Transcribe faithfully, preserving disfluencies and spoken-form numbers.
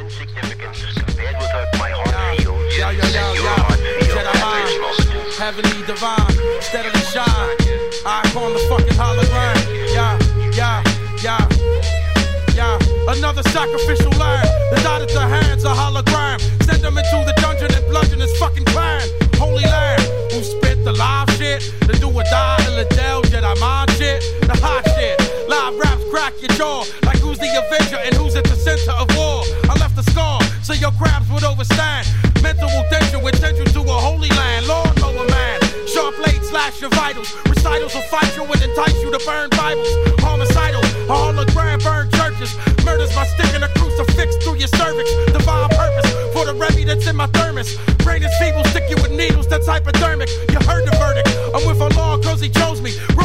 insignificance compared with her, my heart feels. Yo, yo, yo, yo, Jedi mind, heavenly divine, steadily shine. Icon the fucking hologram. Yeah, yeah, yeah, yeah. Another sacrificial lamb, the dot at the hands, a hologram. Send them into the dungeon and bludgeon his fucking clan. Holy land, who spit the live shit, the do or die, the Liddell, Jedi mind shit, the hot shit. Live raps crack your jaw, like who's the Avenger and who's at the center of war. I left a scar, so your crabs would overstand. Mental danger would send you to a holy land. Lord, lower man, sharp blade slash your vitals. Recitals will fight you and entice you to burn Bibles. Homicidal, a hologram burn churches. Murders by sticking a crucifix through your cervix. Divine purpose for the Rebbe that's in my thermos. Brain is feeble, stick you with needles that's hypodermic. You heard the verdict, I'm with Allah cause he chose me.